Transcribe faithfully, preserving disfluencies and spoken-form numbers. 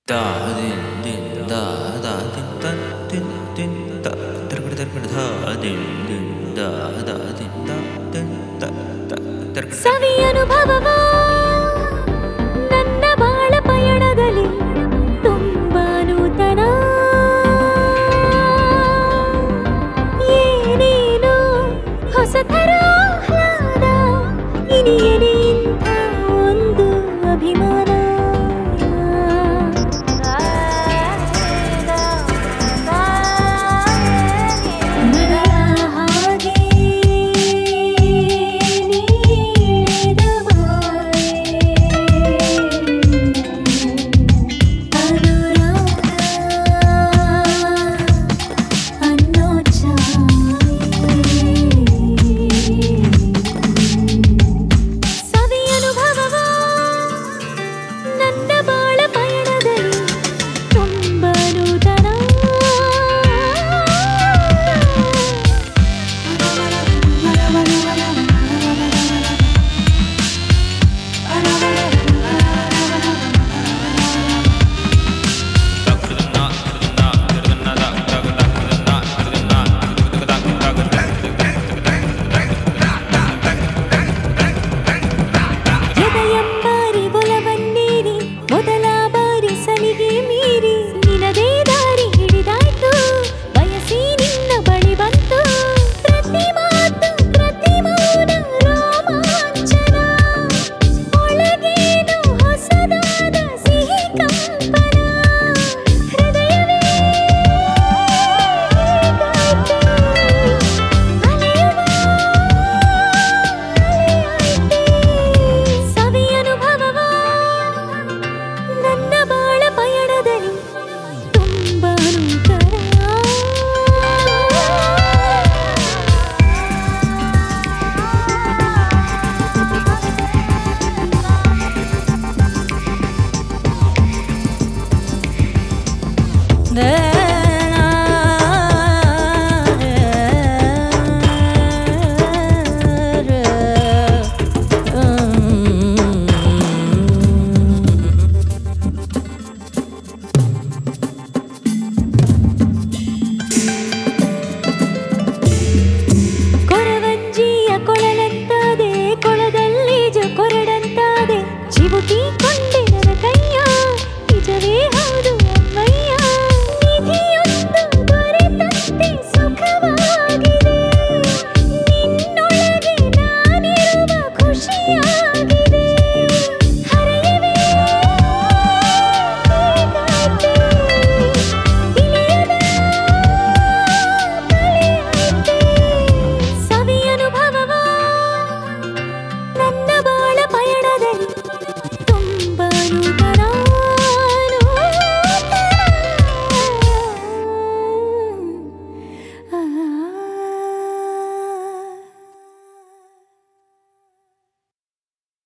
Da din din da da din da din din da terkada terkada da din din da da din da din da da terkada ಸವಿ ಅನುಭವವ ನನ್ನ ಬಾಳ ಪಯಣದಲ್ಲಿ ತುಂಬಾ ನೂತನ ಏನೇನೋ ಹೊಸತರ ಆಹ್ಲಾದ ಇನಿಯಲಿ ಇಂಥ ಒಂದು ಅಭಿಮಾನ ಕೊರವಂಜಿಯ ಕೊಳಲಂತಾದೆ ಕೊಳದಲ್ಲಿ ಜ ಕೊರಡಂತಾದೆ ಚಿವುಟಿ ಕೊಂಡೆ